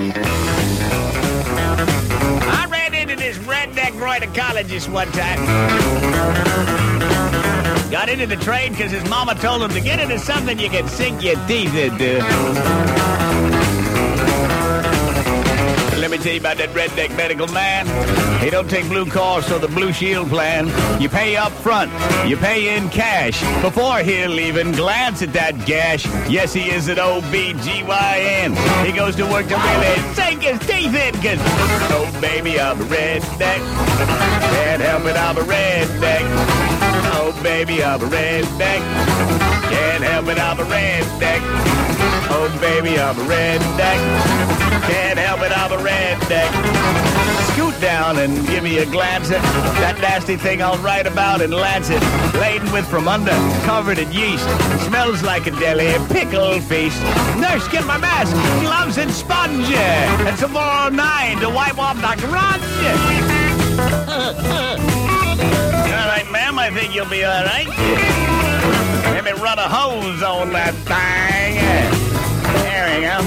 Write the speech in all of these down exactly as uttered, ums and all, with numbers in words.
I ran into this redneck rhinocologist one time. Got into the train because his mama told him to get into something you can sink your teeth into. Let me tell you about that redneck medical man. He don't take Blue Cross or the Blue Shield plan. You pay up front. You pay in cash. Before he'll even glance at that gash. Yes, he is an O B G Y N. He goes to work to really sink his teeth in, cause, oh baby, I'm a redneck. Can't help it, I'm a redneck. Oh baby, I'm a redneck. Can't help it, I'm a redneck. Oh baby, I'm a redneck. Can't help it, I'm a redneck. Scoot down and give me a glance at that nasty thing I'll write about in Lancet. Laden with from under, covered in yeast. Smells like a deli, pickle feast. Nurse, get my mask, gloves and sponge. And some four oh nine to wipe off the grunge. All right, ma'am, I think you'll be all right. Let me run a hose on that thing. There we go.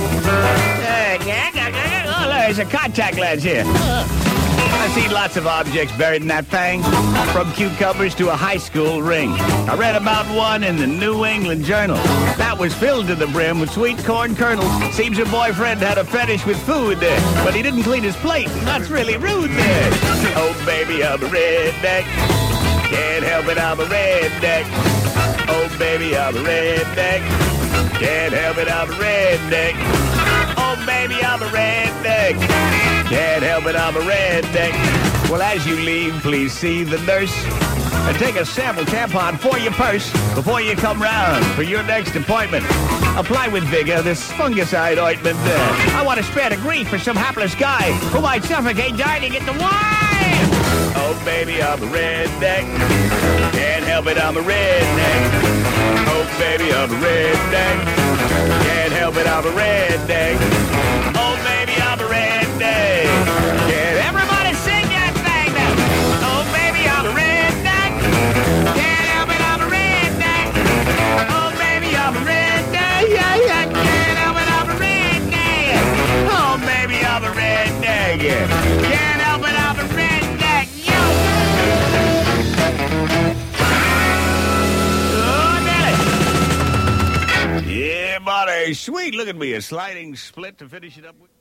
Oh, look, there's a contact lens here. I've seen lots of objects buried in that thing, from cucumbers to a high school ring. I read about one in the New England Journal. That was filled to the brim with sweet corn kernels. Seems her boyfriend had a fetish with food, but he didn't clean his plate. That's really rude there. Oh, baby, I'm a redneck. Can't help it, I'm a redneck. Oh, baby, I'm a redneck. Can't help it, I'm a redneck. Oh, baby, I'm a redneck. Can't help it, I'm a redneck. Well, as you leave, please see the nurse and take a sample tampon for your purse before you come round for your next appointment. Apply with vigor this fungicide ointment. Uh, I want to spare the grief for some hapless guy who might suffocate dying at the wine. Oh, baby, I'm a redneck. Can't help it, I'm a redneck. Oh, baby, I'm a redneck. Can't help it, I'm a redneck. Oh, baby, I'm a redneck. Can everybody sing that thing now? Oh, baby, I'm a redneck. Can't help it, I'm a redneck. Oh, baby, I'm a redneck. Yeah, yeah, can't help it, I'm a redneck. Oh, baby, I'm a redneck. Can't help it, I'm a redneck. Yo! Yeah, buddy. Sweet. Look at me. A sliding split to finish it up with.